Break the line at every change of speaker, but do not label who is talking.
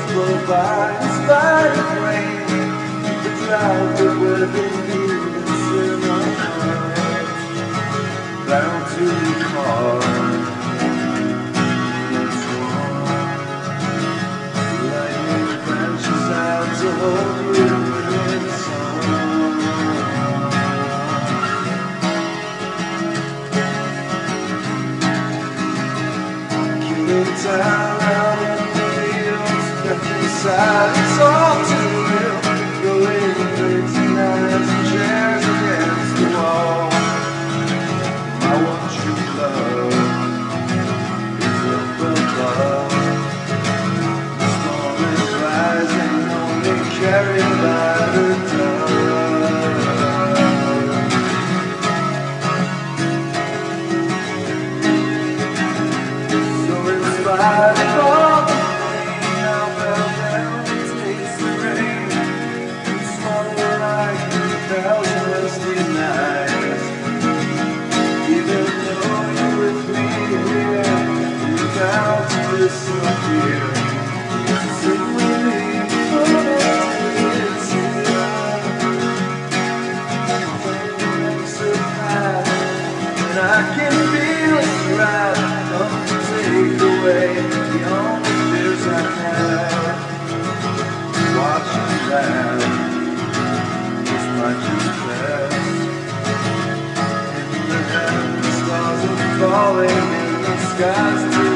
blow by in spite of rain. The drought that would have been needless in our hearts, bound to the car. Lightning branches out to hold you in the sun. Killing time out in the fields, left inside, it's all too real. Throwing plates and knives and chairs against the wall. I want true love is up above. The storm is rising, only carried by the dove. So in spite of all the pain, I'll bow down and taste the rain. And smother like 1,000 rusty nights. Even though you're with me here, you're bound to disappear. Sit with me for it's here. When makes it high, and I can feel it right. Come to take away the only fears I have. Watching that, this might just pass. In the heavens, stars are falling in the skies.